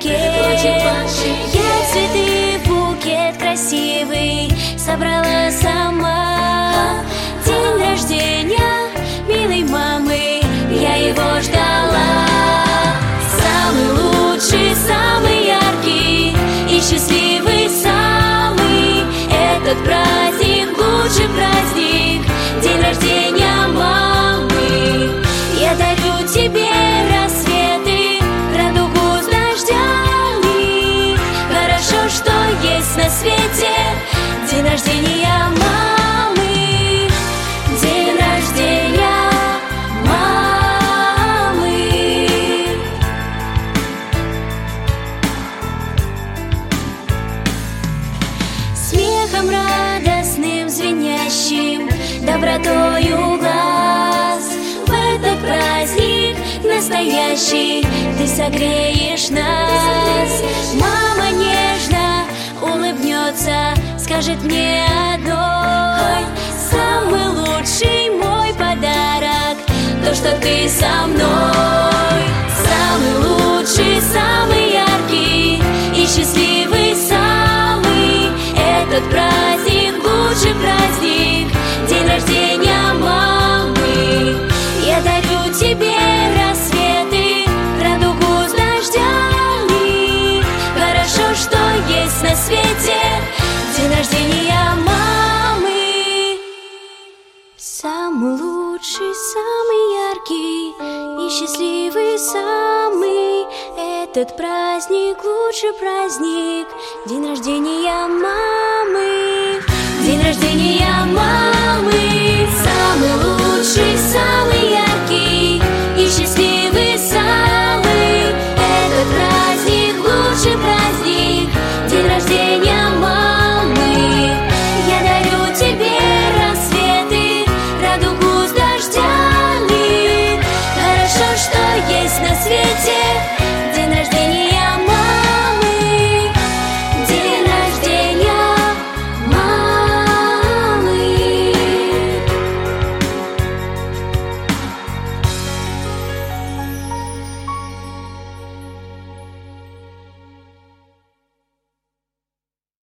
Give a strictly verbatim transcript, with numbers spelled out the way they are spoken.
Я цветы в букет красивый собрала сама. День рождения милой мамы, я его ждала. Самый лучший, самый яркий и счастливый самый. Этот праздник, лучший праздник, день рождения мамы. Я дарю тебе рассветы, радугу с дождями. Хорошо, что есть на свете день рождения мамы. День рождения мамы. Смехом радостным, звенящим, добротою глаз. В этот праздник настоящий ты согреешь нас. Мама нежно улыбнется, скажет мне одной: самый лучший мой подарок — то, что ты со мной. Самый лучший, самый яркий и счастливый самый. Этот праздник, лучший праздник, день рождения мамы. Я дарю тебе рассветы, радугу с дождями. Хорошо, что есть на свете день рождения мамы. Самый лучший, самый яркий и счастливый самый. Этот праздник, лучший праздник, день рождения мамы. День рождения мамы.